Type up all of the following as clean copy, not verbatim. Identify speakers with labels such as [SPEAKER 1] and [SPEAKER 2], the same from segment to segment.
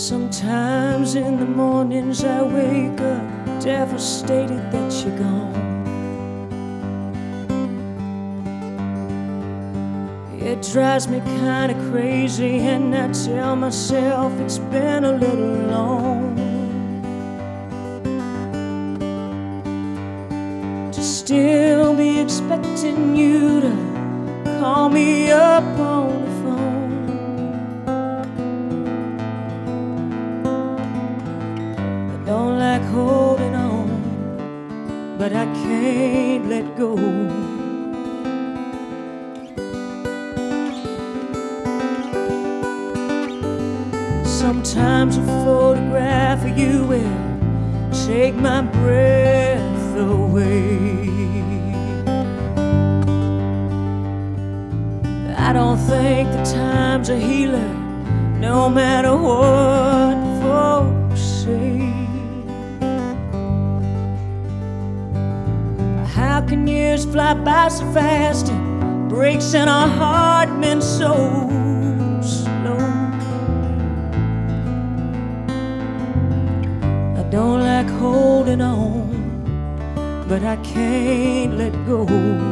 [SPEAKER 1] Sometimes in the mornings I wake up devastated that you're gone. It drives me kinda crazy, and I tell myself it's been a little long to still be expecting you to call me up on the phone. I don't like holding on, but I can't let go. Sometimes a photograph of you will take my breath away. I don't think the time's a healer, no matter what folks say. How can years fly by so fast and breaks in our heart mend so slow? I don't like holding on, but I can't let go.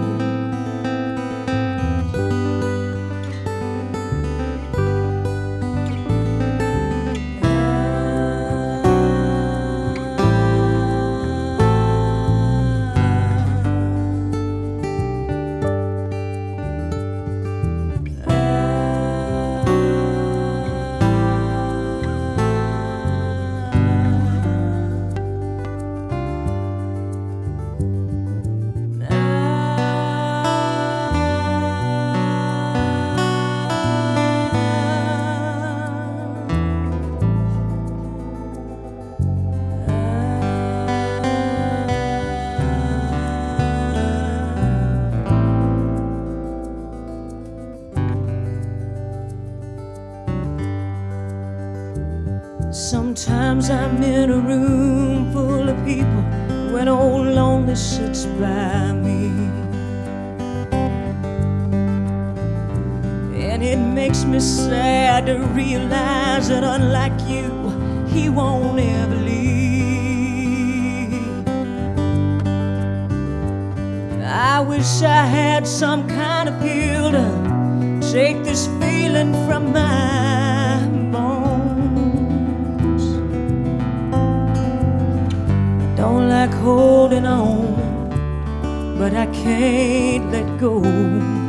[SPEAKER 1] Sometimes I'm in a room full of people when old lonely sits by me, and it makes me sad to realize that unlike you, he won't ever leave. I wish I had some kind of pill to take this feeling from my bones. Don't like holding on, but I can't let go.